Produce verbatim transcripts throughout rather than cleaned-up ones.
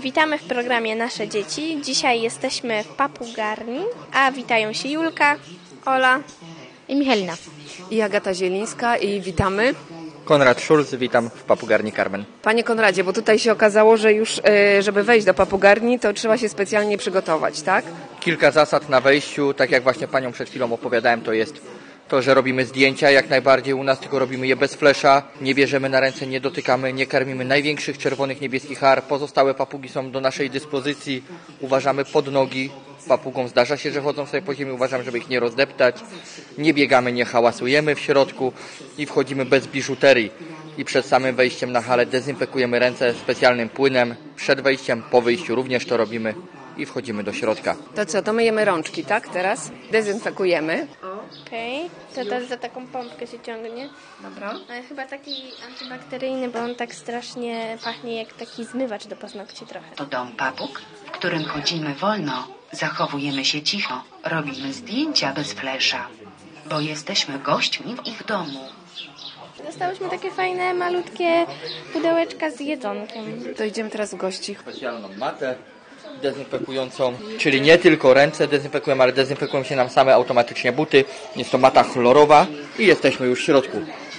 Witamy w programie Nasze Dzieci. Dzisiaj jesteśmy w papugarni, a witają się Julka, Ola i Michalina. I Agata Zielińska i witamy. Konrad Szulc, witam w papugarni Carmen. Panie Konradzie, bo tutaj się okazało, że już żeby wejść do papugarni, to trzeba się specjalnie przygotować, tak? Kilka zasad na wejściu, tak jak właśnie panią przed chwilą opowiadałem, to jest to, że robimy zdjęcia jak najbardziej u nas, tylko robimy je bez flesza, nie bierzemy na ręce, nie dotykamy, nie karmimy największych czerwonych, niebieskich ar. Pozostałe papugi są do naszej dyspozycji, uważamy pod nogi. Papugom zdarza się, że chodzą sobie po ziemi, uważamy, żeby ich nie rozdeptać. Nie biegamy, nie hałasujemy w środku i wchodzimy bez biżuterii. I przed samym wejściem na halę dezynfekujemy ręce specjalnym płynem. Przed wejściem, po wyjściu również to robimy i wchodzimy do środka. To co, to myjemy rączki, tak? Teraz dezynfekujemy. Okej, okay. To też za taką pompkę się ciągnie. Dobra. Ale chyba taki antybakteryjny, bo on tak strasznie pachnie jak taki zmywacz do paznokci trochę. To dom papug, w którym chodzimy wolno, zachowujemy się cicho, robimy zdjęcia bez flesza, bo jesteśmy gośćmi w ich domu. Dostałyśmy takie fajne, malutkie pudełeczka z jedzonkiem. To idziemy teraz w gości. Specjalną matę dezynfekującą, czyli nie tylko ręce dezynfekujemy, ale dezynfekują się nam same automatycznie buty. Jest to mata chlorowa i jesteśmy już w środku.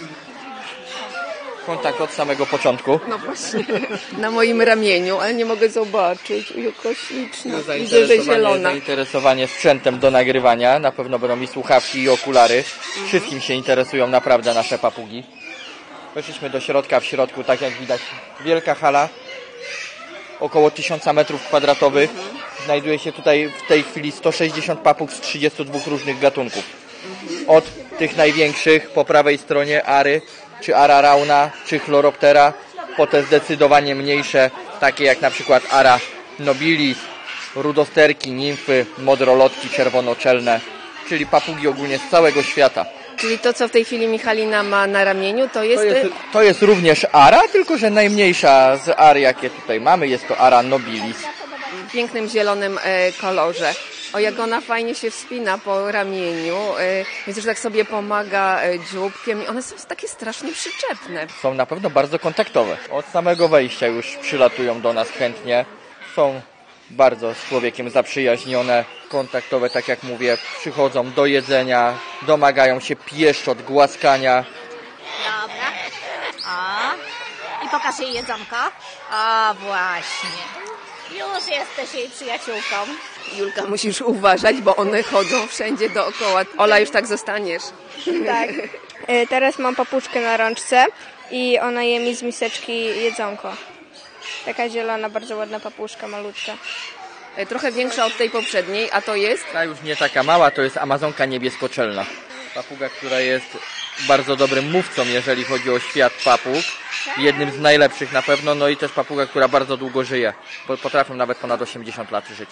Kontakt od samego początku. No właśnie, na moim ramieniu, ale nie mogę zobaczyć. Jaka śliczna. Widzę, że zielona. Zainteresowanie sprzętem do nagrywania. Na pewno będą mi słuchawki i okulary. Wszystkim się interesują naprawdę nasze papugi. Weszliśmy do środka. W środku, tak jak widać, wielka hala. Około tysiąca metrów kwadratowych. Znajduje się tutaj w tej chwili sto sześćdziesiąt papug z trzydziestu dwóch różnych gatunków. Od tych największych po prawej stronie ary, czy ara rauna, czy chloroptera, po te zdecydowanie mniejsze, takie jak na przykład ara nobilis, rudosterki, nimfy, modrolotki czerwonoczelne, czyli papugi ogólnie z całego świata. Czyli to, co w tej chwili Michalina ma na ramieniu, to jest... To jest, to jest również ara, tylko że najmniejsza z ar, jakie tutaj mamy, jest to ara nobilis. W pięknym zielonym e, kolorze. O, jak ona fajnie się wspina po ramieniu, e, więc już tak sobie pomaga e, dzióbkiem. I one są takie strasznie przyczepne. Są na pewno bardzo kontaktowe. Od samego wejścia już przylatują do nas chętnie. Są bardzo z człowiekiem zaprzyjaźnione, kontaktowe, tak jak mówię, przychodzą do jedzenia, domagają się pieszczot, głaskania. Dobra. O. I pokaż jej jedzonko. O, właśnie. Już jesteś jej przyjaciółką. Julka, musisz uważać, bo one chodzą wszędzie dookoła. Ola, już tak zostaniesz. Tak. Teraz mam papuczkę na rączce i ona je mi z miseczki jedzonko. Taka zielona, bardzo ładna papuszka, malutka. Trochę większa od tej poprzedniej, a to jest? Ta już nie taka mała, to jest amazonka niebiesko-czelna. Papuga, która jest bardzo dobrym mówcą, jeżeli chodzi o świat papug. Jednym z najlepszych na pewno, no i też papuga, która bardzo długo żyje. Potrafią nawet ponad osiemdziesiąt lat żyć.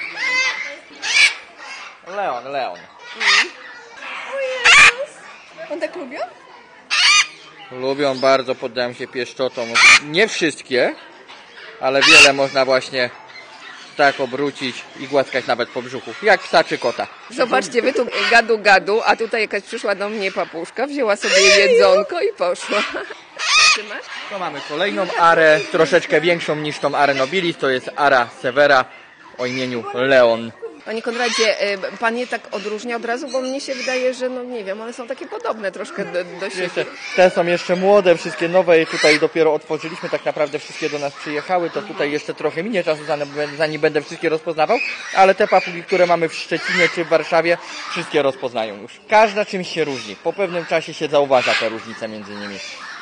Leon, Leon. Mm. O Jezus. On tak lubią? Lubią bardzo, poddają się pieszczotom. Nie wszystkie, ale wiele można właśnie tak obrócić i głaskać nawet po brzuchu, jak psa czy kota. Zobaczcie, wy tu gadu gadu, a tutaj jakaś przyszła do mnie papuszka, wzięła sobie jedzonko i poszła. Trzymasz? To mamy kolejną arę, troszeczkę większą niż tą arę nobilis, to jest ara severa o imieniu Leon. Panie Konradzie, pan je tak odróżnia od razu, bo mnie się wydaje, że no nie wiem, one są takie podobne troszkę do, do siebie. Te są jeszcze młode, wszystkie nowe, tutaj dopiero otworzyliśmy, tak naprawdę wszystkie do nas przyjechały, to tutaj jeszcze trochę minie czasu, zanim będę wszystkie rozpoznawał, ale te papugi, które mamy w Szczecinie czy w Warszawie, wszystkie rozpoznają już. Każda czymś się różni, po pewnym czasie się zauważa te różnice między nimi.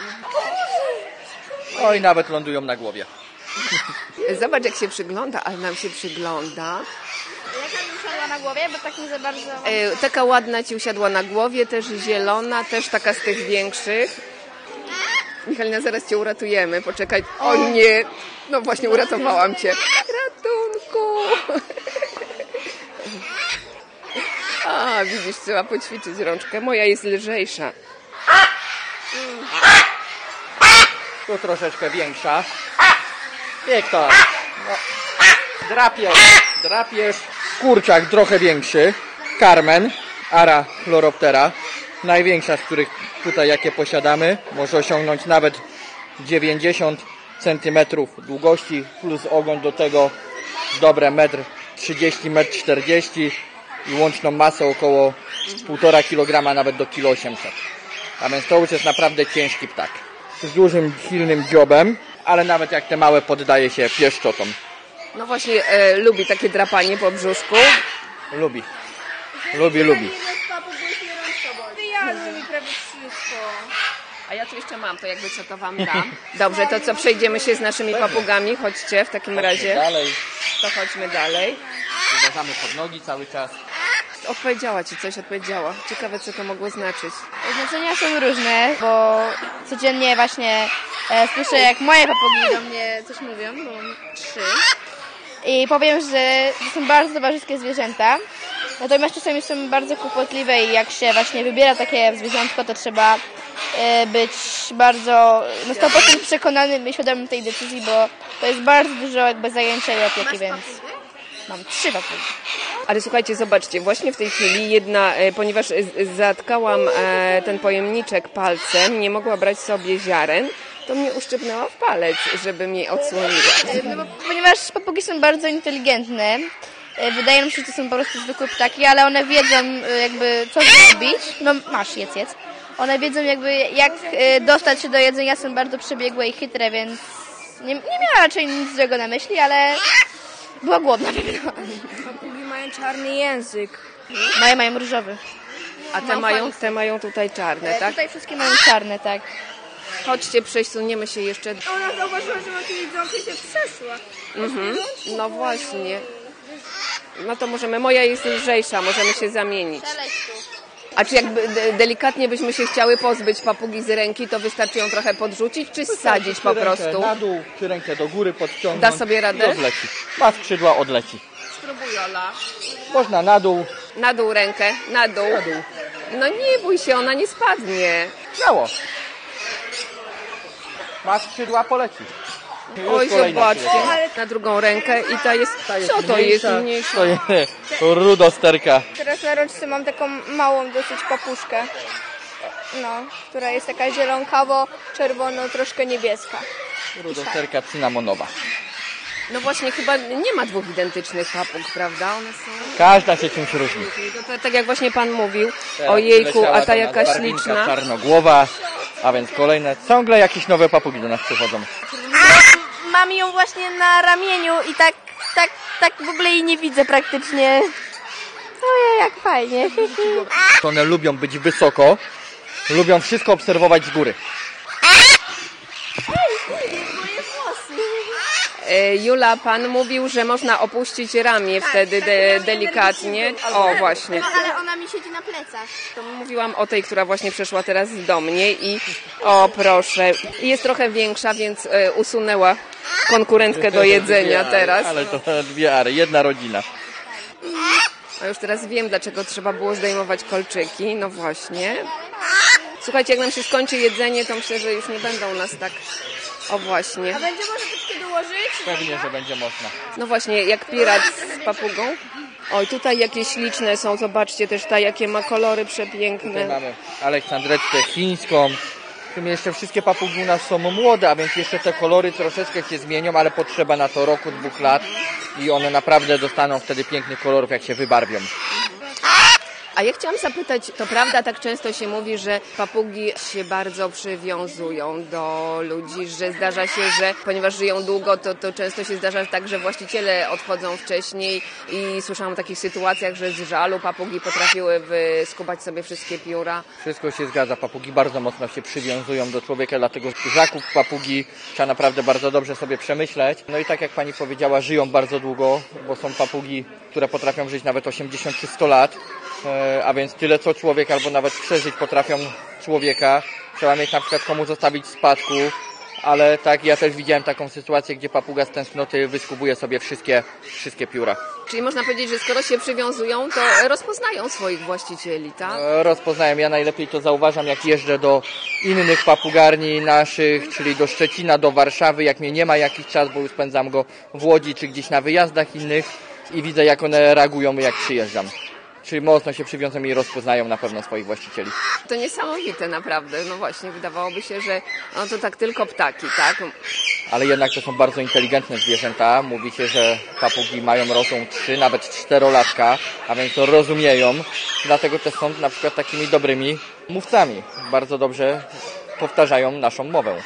O, i nawet lądują na głowie. Zobacz, jak się przygląda, ale nam się przygląda. Jaka mi usiadła na głowie, bo tak nie za bardzo... E, taka ładna ci usiadła na głowie, też zielona, też taka z tych większych. Michalina, zaraz cię uratujemy, poczekaj. O, o nie, no właśnie uratowałam cię. Ratunku! A, widzisz, trzeba poćwiczyć rączkę. Moja jest lżejsza. Tu troszeczkę większa. Wiktor, no, drapiesz, drapiesz. Kurczak trochę większy, Carmen, ara chloroptera, największa z których tutaj jakie posiadamy, może osiągnąć nawet dziewięćdziesiąt centymetrów długości, plus ogon do tego dobre metr trzydzieści, metr czterdzieści i łączną masę około półtora kilograma, nawet do kilo osiemset. A więc to już jest naprawdę ciężki ptak. Z dużym, silnym dziobem, ale nawet jak te małe poddaje się pieszczotom. No właśnie, e, lubi takie drapanie po brzuszku. Lubi. Lubi, lubi. Wyjadły mi prawie wszystko. A ja tu jeszcze mam, to jakby co to wam dam. Dobrze, to co, przejdziemy się z naszymi papugami? Chodźcie w takim razie. Dalej. To chodźmy dalej. Uważamy pod nogi cały czas. Odpowiedziała ci coś, odpowiedziała. Ciekawe, co to mogło znaczyć. Znaczenia są różne, bo codziennie właśnie e, słyszę, jak moje papugi do mnie coś mówią, bo mam trzy. I powiem, że to są bardzo towarzyskie zwierzęta. Natomiast czasami są bardzo kłopotliwe i jak się właśnie wybiera takie zwierzątko, to trzeba e, być bardzo na sto procent przekonanym i świadomym tej decyzji, bo to jest bardzo dużo jakby zajęcia i opieki, więc mam trzy papugi. Ale słuchajcie, zobaczcie, właśnie w tej chwili jedna, e, ponieważ e, zatkałam e, ten pojemniczek palcem, nie mogła brać sobie ziaren, to mnie uszczypnęła w palec, żeby mnie odsłoniła. No bo, ponieważ papugi są bardzo inteligentne, e, wydaje mi się, że to są po prostu zwykłe ptaki, ale one wiedzą e, jakby co zrobić. No masz, jedz, jedz. One wiedzą jakby jak e, dostać się do jedzenia, są bardzo przebiegłe i chytre, więc nie, nie miała raczej nic złego na myśli, ale była głodna. Papugi mają czarny język. Moje mają różowy. A te mają, te mają tutaj czarne, E, tak? Tutaj wszystkie mają czarne, tak. Chodźcie, przesuniemy się jeszcze. Ona zauważyła, że ma tu jedzonko i się przeszła. Mhm. No właśnie. No to możemy, moja jest lżejsza, możemy się zamienić. A czy jakby de- delikatnie byśmy się chciały pozbyć papugi z ręki, to wystarczy ją trochę podrzucić, czy zsadzić po Rękę prostu? na dół, czy rękę do góry podciągnąć. Da sobie radę? I odleci. Ma skrzydła, odleci. Spróbuj, Ola. Można na dół. Na dół rękę, na dół. Na dół. No nie bój się, ona nie spadnie. Śmiało. Ma skrzydła, poleci. Już Oj, kolejna zobaczcie. przyleciała. Na drugą rękę i ta jest... Co to jest mniejsza? To jest rudosterka. Teraz na rączce mam taką małą dosyć papuszkę. No, która jest taka zielonkawo, czerwono, troszkę niebieska. Rudosterka cynamonowa. No właśnie, chyba nie ma dwóch identycznych papug, prawda? One są... Każda się czymś różni. To, to, tak jak właśnie pan mówił, Teraz ojejku, przyleciała a ta do nas jaka barwinka śliczna. czarnogłowa, a więc kolejne. Ciągle jakieś nowe papugi do nas przychodzą. Mam ją właśnie na ramieniu i tak, tak, tak w ogóle jej nie widzę praktycznie. Ojej, jak fajnie. One lubią być wysoko, lubią wszystko obserwować z góry. E, Jula, pan mówił, że można opuścić ramię wtedy de, delikatnie. O, właśnie. Ale ona mi siedzi na plecach. To mówiłam o tej, która właśnie przeszła teraz do mnie i o, proszę. Jest trochę większa, więc e, usunęła konkurentkę do jedzenia teraz. Ale to dwie ary, jedna rodzina. A już teraz wiem, dlaczego trzeba było zdejmować kolczyki. No właśnie. Słuchajcie, jak nam się skończy jedzenie, to myślę, że już nie będą nas tak... O właśnie. A będzie może troszkę dołożyć? Pewnie, że będzie można. No właśnie, jak pirat z papugą. Oj, tutaj jakie śliczne są, zobaczcie też ta, jakie ma kolory Tutaj przepiękne. mamy Aleksandretkę chińską. W sumie jeszcze wszystkie papugi u nas są młode, a więc jeszcze te kolory troszeczkę się zmienią, ale potrzeba na to roku, dwóch lat i one naprawdę dostaną wtedy pięknych kolorów, jak się wybarwią. A ja chciałam zapytać, to prawda, tak często się mówi, że papugi się bardzo przywiązują do ludzi, że zdarza się, że ponieważ żyją długo, to, to często się zdarza tak, że właściciele odchodzą wcześniej i słyszałam o takich sytuacjach, że z żalu papugi potrafiły wyskubać sobie wszystkie pióra. Wszystko się zgadza, papugi bardzo mocno się przywiązują do człowieka, dlatego zakup papugi trzeba naprawdę bardzo dobrze sobie przemyśleć. No i tak jak pani powiedziała, żyją bardzo długo, bo są papugi, które potrafią żyć nawet osiemdziesiąt czy sto lat. A więc tyle co człowiek, albo nawet przeżyć potrafią człowieka. Trzeba mieć na przykład komu zostawić w spadku, ale tak, ja też widziałem taką sytuację, gdzie papuga z tęsknoty wyskubuje sobie wszystkie, wszystkie pióra. Czyli można powiedzieć, że skoro się przywiązują, to rozpoznają swoich właścicieli, tak? Rozpoznałem, ja najlepiej to zauważam, jak jeżdżę do innych papugarni naszych, czyli do Szczecina, do Warszawy, jak mnie nie ma jakiś czas, bo już spędzam go w Łodzi, czy gdzieś na wyjazdach innych i widzę, jak one reagują, jak przyjeżdżam. Czyli mocno się przywiązują i rozpoznają na pewno swoich właścicieli. To niesamowite naprawdę. No właśnie, wydawałoby się, że no to tak tylko ptaki, tak? ale jednak to są bardzo inteligentne zwierzęta. Mówi się, że papugi mają rozum trzy, nawet czterolatka, a więc to rozumieją. Dlatego też są na przykład takimi dobrymi mówcami. Bardzo dobrze powtarzają naszą mowę.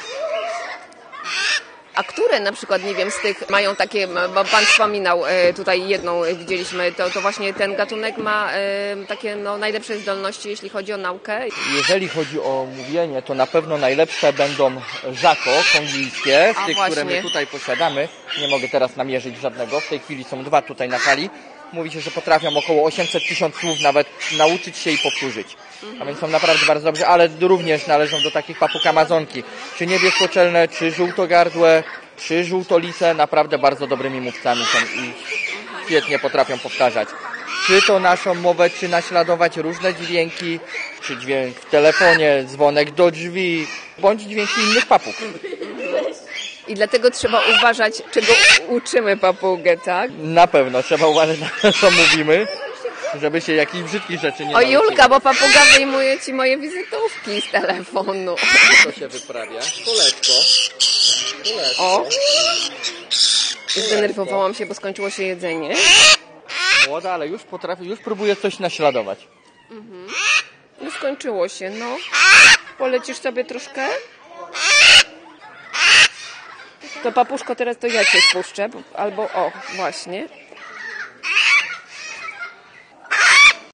A które na przykład, nie wiem, z tych mają takie, bo Pan wspominał, e, tutaj jedną widzieliśmy, to, to właśnie ten gatunek ma e, takie no, najlepsze zdolności, jeśli chodzi o naukę? Jeżeli chodzi o mówienie, to na pewno najlepsze będą żako, kongijskie, A z tych, właśnie. które my tutaj posiadamy. Nie mogę teraz namierzyć żadnego, w tej chwili są dwa tutaj na hali. Mówi się, że potrafią około osiemset tysięcy słów nawet nauczyć się i powtórzyć. A więc są naprawdę bardzo dobrze, ale również należą do takich papug amazonki. Czy niebieskoczelne, czy żółtogardłe, czy żółtolice, naprawdę bardzo dobrymi mówcami są i świetnie potrafią powtarzać. Czy to naszą mowę, czy naśladować różne dźwięki, czy dźwięk w telefonie, dzwonek do drzwi, bądź dźwięki innych papug. I dlatego trzeba uważać, czego uczymy papugę, tak? Na pewno trzeba uważać na to, co mówimy, żeby się jakichś brzydkich rzeczy nie O nauczyć. Julka, bo papuga wyjmuje ci moje wizytówki z telefonu. To się wyprawia. Kuleczko. Kuleczko. O! Zdenerwowałam się, bo skończyło się jedzenie. Młoda, ale już potrafi, już próbuje coś naśladować. No skończyło się, no. Polecisz sobie troszkę? To papuszko, teraz to ja cię spuszczę. Albo, o, właśnie.